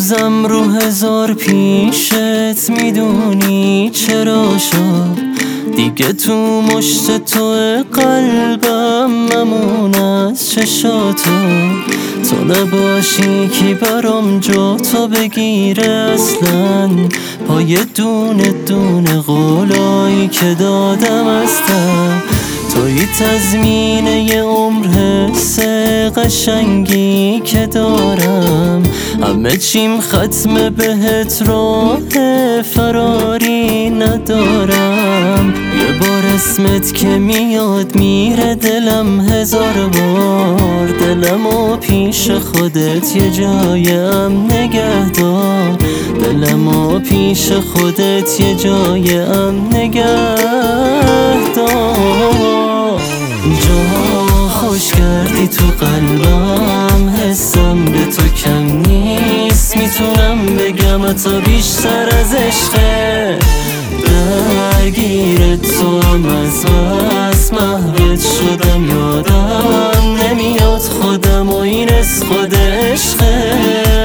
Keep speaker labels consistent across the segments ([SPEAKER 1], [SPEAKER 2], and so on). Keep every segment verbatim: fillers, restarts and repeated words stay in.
[SPEAKER 1] میسوزم رو هزار پیشت، میدونی چرا شد دیگه تو مشت تو قلبم ممون از چشاتو. تو نباشی کی برام جا تو بگیره اصلا، پای دونه دونه قولایی که دادم هستم. توی تضمینه یه عمر حس قشنگی که دارم، همه چیم ختمه بهت راه فراری ندارم. یه بار اسمت که میاد میره دلم هزار بار، دلمو پیش خودت یه جایم نگه دار، دلمو پیش خودت یه جایم نگه دار. جا خوش کردی تو قلبم، حسم به تو کم نیست، میتونم بگم تا بیشتر از عشقه. درگیر تو هم از بس محوت شدم، یادم نمیاد خودم و این از خود عشقه.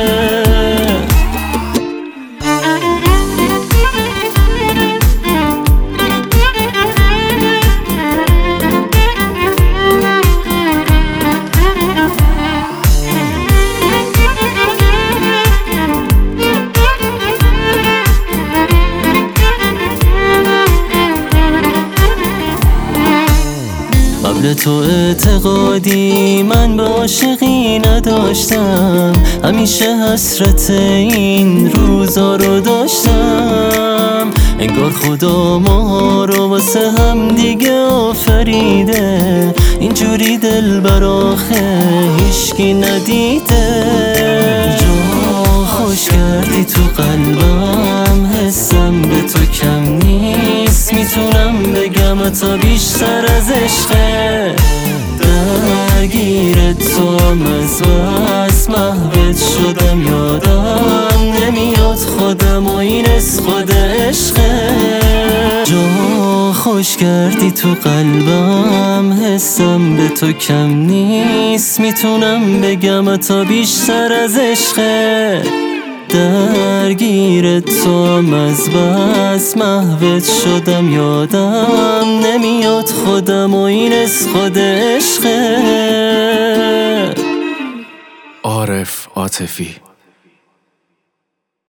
[SPEAKER 1] قبل تو اعتقادی من به عاشقی نداشتم، همیشه حسرت این روزا رو داشتم. انگار خدا ما رو واسه هم دیگه آفریده، اینجوری دل براخه هیشکی ندیده. جا خوش کردی تو قلبم، حسم به تو کم نیست، میتونم بگم تا بیشتر از عشقه. درگیر تو هم از بس محوت شدم، یادم نمیاد خودم و این از خود عشقه. جا خوش کردی تو قلبم، حسم به تو کم نیست، میتونم بگم تا بیشتر از عشقه. درگیر تو هم از بس محوت شدم، یادم نمیاد خودم و این از خود عشقه.
[SPEAKER 2] عارف عاطفی.